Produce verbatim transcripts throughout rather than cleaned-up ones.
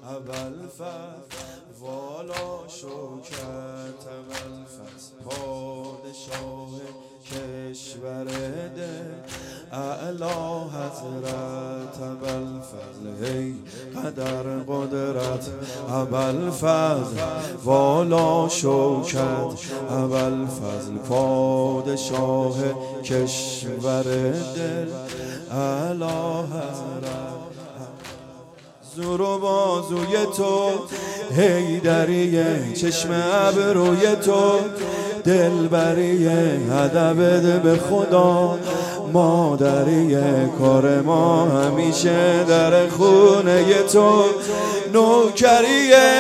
ابوالفضل والا شوکت ابوالفضل پادشاه کشور دل اعلی حضرت ابوالفضل ای قدر قدرت ابوالفضل والا شوکت ابوالفضل پادشاه کشور دل اعلی حضرت زور و بازوی تو حیدریه چشم ابروی تو دلبریه ادب به خدا مادریه کار ما همیشه در خونه تو نوکریه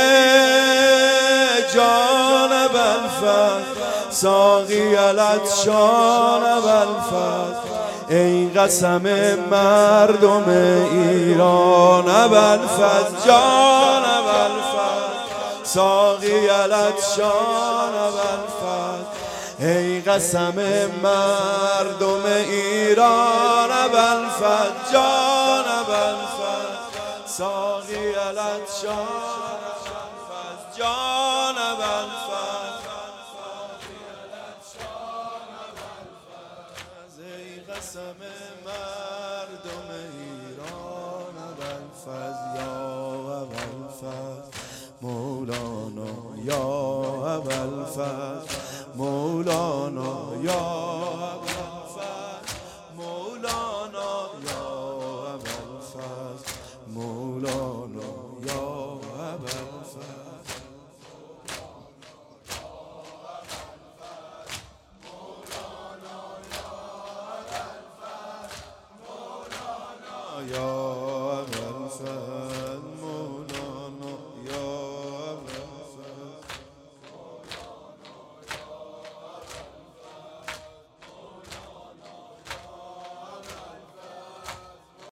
جان ابوالفضل ساقی العطشان ابوالفضل ای قسم مردم ایران ابوالفضل جان ابوالفضل ساقی العطشان ابوالفضل ای قسم مردم ایران ابوالفضل جان ابوالفضل ساقی العطشان ابوالفضل جان ابوالفضل قسم مردم ایران ابوالفضل یا ابوالفضل مولانا یا ابوالفضل مولانا یا ابوالفضل مولانا یا ابوالفضل مولانا یا ابوالفضل یا ابوالفضل